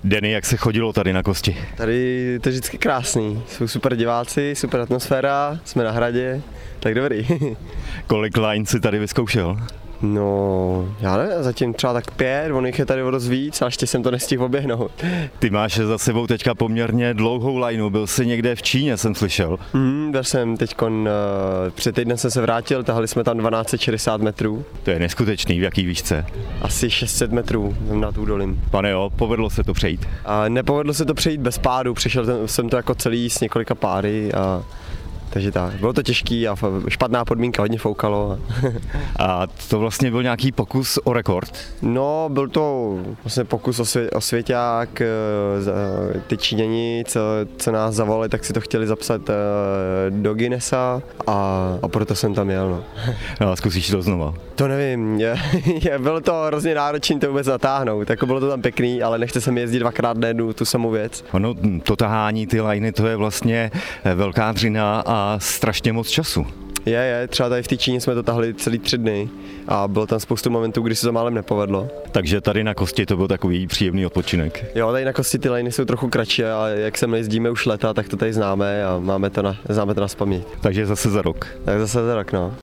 Denny, jak se chodilo tady na Kosti? Tady to je vždycky krásný, jsou super diváci, super atmosféra, jsme na hradě, tak dobrý. Kolik line si tady vyzkoušel? No, já nevím, zatím třeba tak 5, on jich je tady o dost víc, a ještě jsem to nestihl oběhnout. Ty máš za sebou teďka poměrně dlouhou lineu, byl jsi někde v Číně, jsem slyšel. Byl jsem teďkon, před týdnem jsem se vrátil, tahali jsme tam 1260 metrů. To je neskutečný, v jaký výšce? Asi 600 metrů na tu dolím. Pane jo, povedlo se to přejít? A nepovedlo se to přejít bez pádu, jsem to jako celý s několika pády takže tak, bylo to těžký a špatná podmínka, hodně foukalo. A to vlastně byl nějaký pokus o rekord? No, byl to vlastně pokus o svěťák, ty Číňani, co nás zavolali, tak si to chtěli zapsat do Guinnessa a proto jsem tam jel. No. No a zkusíš to znova? To nevím, bylo to hrozně náročné to vůbec natáhnout, jako bylo to tam pěkný, ale nechce se mi jezdit dvakrát na jednu tu samou věc. Ono, to tahání, ty liny, to je vlastně velká dřina a strašně moc času. Třeba tady v té Číně jsme to tahli celý 3 dny a bylo tam spoustu momentů, kdy se to málem nepovedlo. Takže tady na Kosti to byl takový příjemný odpočinek. Jo, tady na Kosti ty liny jsou trochu kratší, ale jak sem jezdíme už leta, tak to tady známe a známe to na spaměť. Takže zase za rok. Tak zase za rok, no.